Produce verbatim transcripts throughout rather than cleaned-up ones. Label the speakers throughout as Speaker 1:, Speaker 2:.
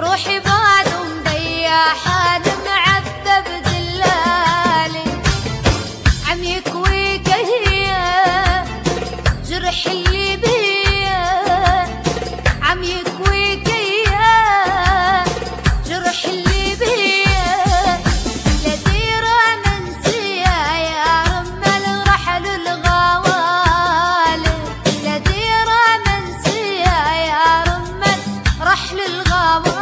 Speaker 1: روحي بعد مضيعة معذب دلالي، عم يكوي كهية جرح اللي بيا، عم يكوي كهية جرح اللي بيا، لا ديرة منسية يا رمال رحل الغوالي، لا ديرة منسية يا رمال رحل الغوالي.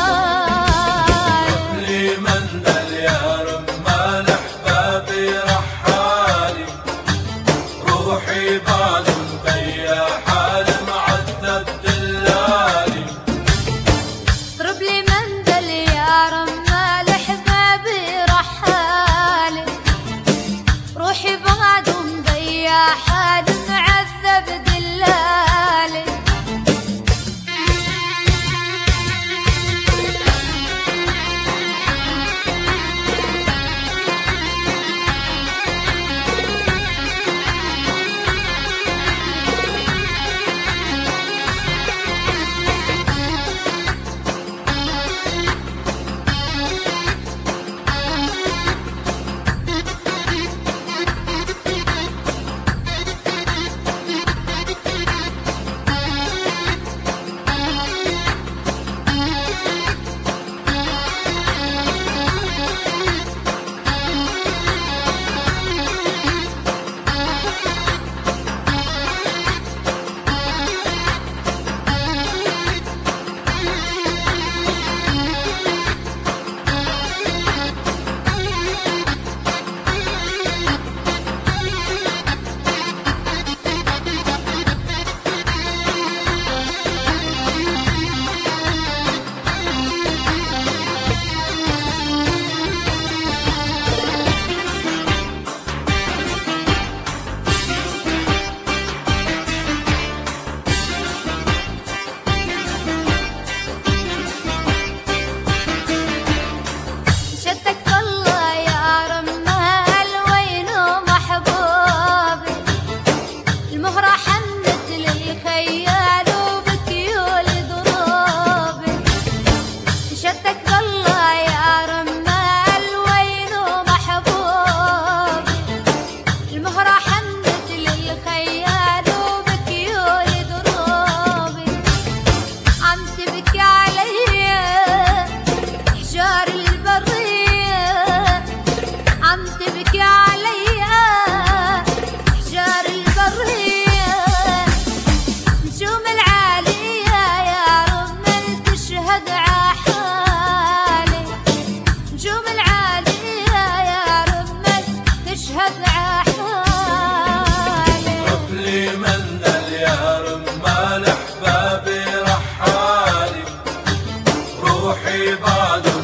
Speaker 2: لي مندل يا رمال احبابي رحالي، روحي بعد مضيع حال معذب دلالي.
Speaker 1: اضرب لي مندل يا رمال احبابي رحالي، روحي بعد مضيع حال معذب دلالي. شدك الله يا رمال وينو محبوبي، المهرة حنت للخيال وبكيول ضروبي. شدك الله يا رمال وينو محبوبي، المهرة حنت للخيال وبكيول ضروبي. عم تبكي عليا حجار البرية، عم تبكي عليا حجار البرية. نجوم العالية يا رمال تشهد عحالي، نجوم العالية يا رمال تشهد عحالي.
Speaker 2: اضرب لي مندل يا رمال احبابي رحالي، روحي بعد